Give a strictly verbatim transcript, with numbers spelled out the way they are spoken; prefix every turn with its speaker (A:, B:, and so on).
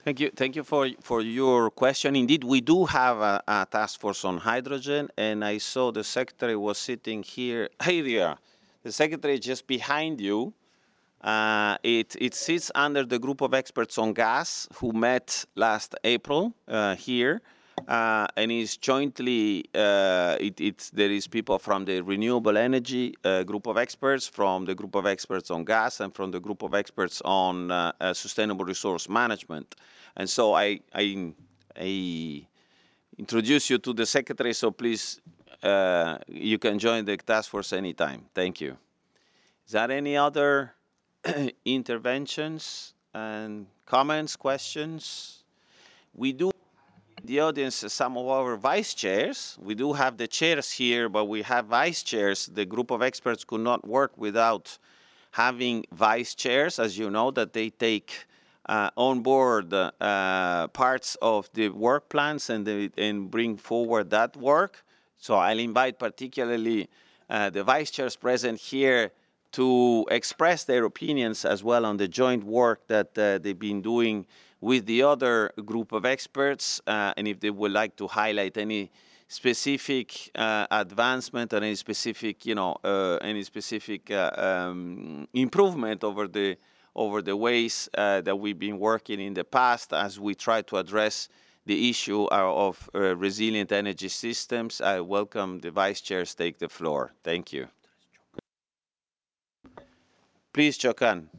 A: Thank you. Thank you for for your question. Indeed, we do have a, a task force on hydrogen, and I saw the secretary was sitting here. Hey there, the secretary just behind you. Uh, it it sits under the group of experts on gas who met last April uh, here, uh, and is jointly. Uh, it, it's there is people from the renewable energy uh, group of experts, from the group of experts on gas, and from the group of experts on uh, uh, sustainable resource management. And so I I, I introduce you to the secretary. So please, uh, you can join the task force anytime. Thank you. Is there any other interventions and comments, questions? We do in the audience some of our vice chairs. We do have the chairs here, but we have vice chairs. The group of experts could not work without having vice chairs, as you know, that they take uh, on board uh, parts of the work plans and, the, and bring forward that work. So I'll invite particularly uh, the vice chairs present here to express their opinions as well on the joint work that uh, they've been doing with the other group of experts, uh, and if they would like to highlight any specific uh, advancement or any specific, you know, uh, any specific uh, um, improvement over the over the ways uh, that we've been working in the past as we try to address the issue of uh, resilient energy systems. I welcome the vice chairs take the floor. Thank you. Please, Chokan.